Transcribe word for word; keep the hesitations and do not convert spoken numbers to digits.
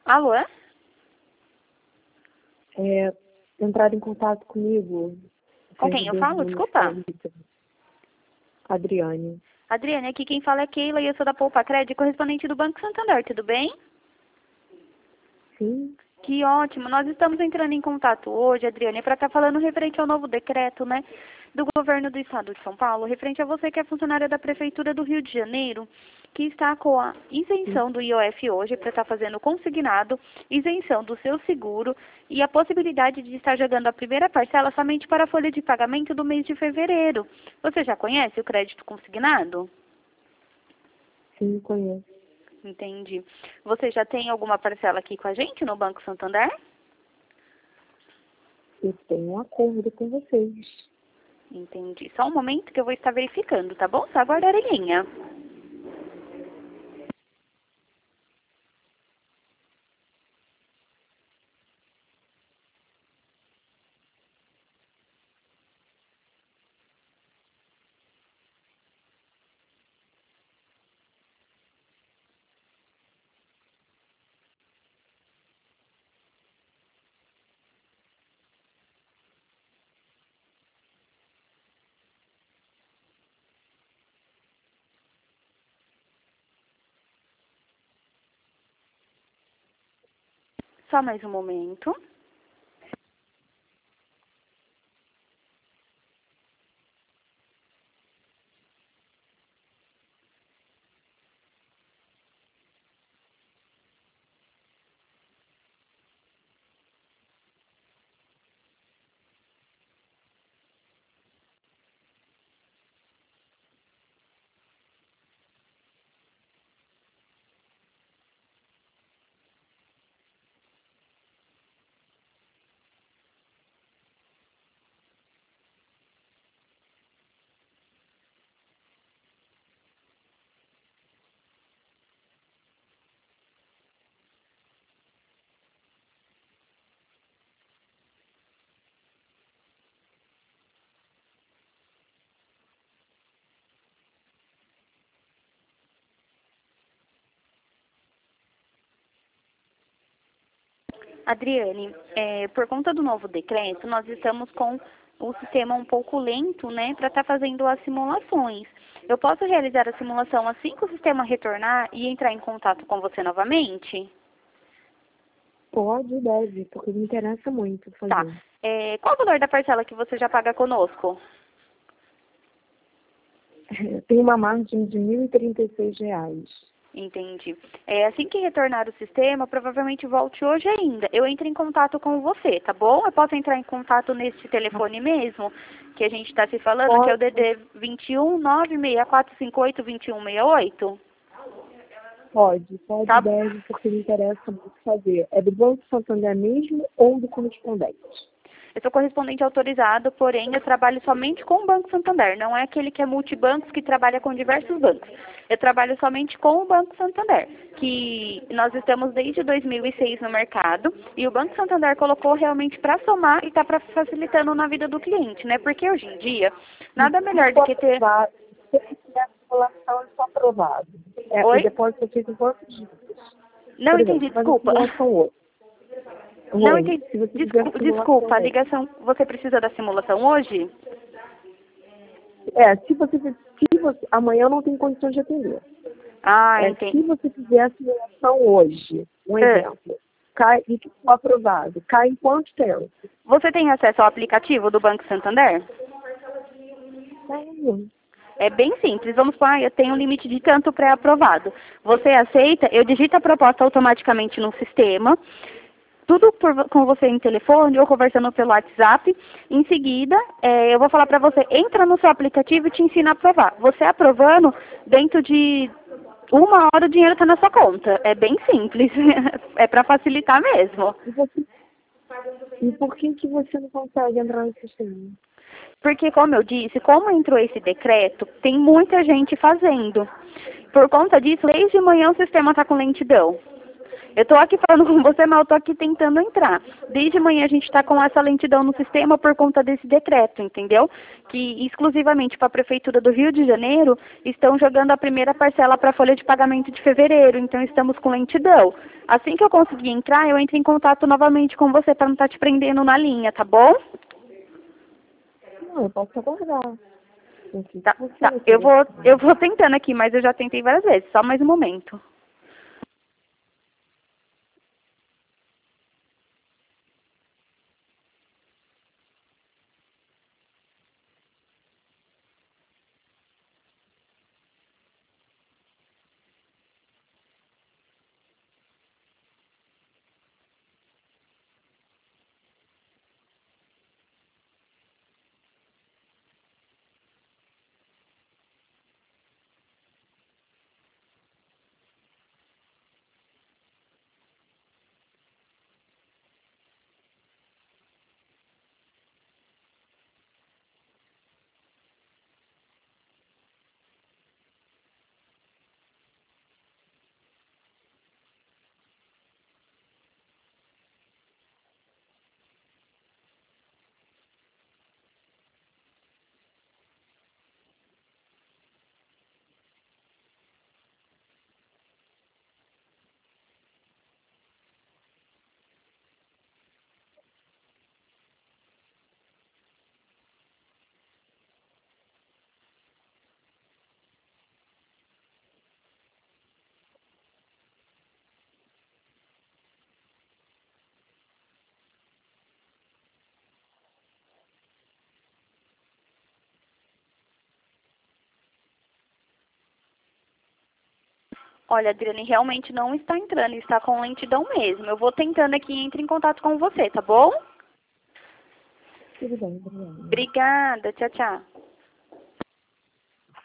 Alô? É, entrar em contato comigo. Com quem eu falo? Desculpa. Adriane. Adriane, aqui quem fala é Keila e eu sou da Poupa Crédito, correspondente do Banco Santander, tudo bem? Sim. Que ótimo. Nós estamos entrando em contato hoje, Adriane, para estar falando referente ao novo decreto, né, do governo do estado de São Paulo, referente a você que é funcionária da Prefeitura do Rio de Janeiro, que está com a isenção do I O F hoje para estar fazendo consignado, isenção do seu seguro e a possibilidade de estar jogando a primeira parcela somente para a folha de pagamento do mês de fevereiro. Você já conhece o crédito consignado? Sim, conheço. Entendi. Você já tem alguma parcela aqui com a gente no Banco Santander? Eu tenho um acordo com vocês. Entendi. Só um momento que eu vou estar verificando, tá bom? Só aguardar em linha. Só mais um momento. Adriane, é, por conta do novo decreto, nós estamos com o sistema um pouco lento, né, para estar fazendo as simulações. Eu posso realizar a simulação assim que o sistema retornar e entrar em contato com você novamente? Pode, deve, porque me interessa muito fazer. Tá. É, qual o valor da parcela que você já paga conosco? Eu tenho uma margem de mil e trinta e seis reais. Entendi. É, assim que retornar o sistema, provavelmente volte hoje ainda. Eu entro em contato com você, tá bom? Eu posso entrar em contato nesse telefone mesmo, que a gente está se falando, Pode. que é o D D vinte e um, nove seis quatro cinco oito, dois um seis oito? Pode, pode, Tá. deve, porque me interessa muito fazer. É do Banco Santander mesmo ou do correspondente? Eu sou correspondente autorizado, porém eu trabalho somente com o Banco Santander. Não é aquele que é multibancos que trabalha com diversos bancos. Eu trabalho somente com o Banco Santander, que nós estamos desde dois mil e seis no mercado e o Banco Santander colocou realmente para somar e está para facilitando na vida do cliente, né? Porque hoje em dia, nada melhor do que ter... Se eu fizer a simulação, eu sou aprovado. É, Oi? o depósito é feito em quantos dias? Não Por entendi, exemplo, fazer a desculpa. simulação hoje. Não Oi, entendi. se você fizer a Desculpa, simulação desculpa, a hoje. ligação... Você precisa da simulação hoje? É, se você, se você amanhã eu não tenho condições de atender. Ah, É, entendi. se você fizer a simulação hoje, um É. exemplo, cai e for aprovado, cai em quanto tempo? Você tem acesso ao aplicativo do Banco Santander? Tenho. É bem simples. Vamos supor, ah, eu tenho um limite de tanto pré-aprovado. Você aceita, eu digito a proposta automaticamente no sistema, tudo por, com você em telefone ou conversando pelo WhatsApp. Em seguida, é, eu vou falar para você, entra no seu aplicativo e te ensina a aprovar. Você aprovando, dentro de uma hora o dinheiro está na sua conta. É bem simples. É para facilitar mesmo. E, você, e por que, que você não consegue entrar no sistema? Porque, como eu disse, como entrou esse decreto, tem muita gente fazendo. Por conta disso, desde de manhã o sistema está com lentidão. Eu tô aqui falando com você, mas eu tô aqui tentando entrar. Desde manhã a gente tá com essa lentidão no sistema por conta desse decreto, entendeu? Que exclusivamente para a Prefeitura do Rio de Janeiro estão jogando a primeira parcela para a folha de pagamento de fevereiro, então estamos com lentidão. Assim que eu conseguir entrar, eu entro em contato novamente com você para não estar te prendendo na linha, tá bom? Não, eu posso aguardar. Enfim, Tá, você tá. vai Eu querer. vou, eu vou tentando aqui, mas eu já tentei várias vezes. Só mais um momento. Olha, Adriane, realmente não está entrando, está com lentidão mesmo. Eu vou tentando aqui e entro em contato com você, tá bom? Tudo bem, obrigada. Obrigada, tchau, tchau.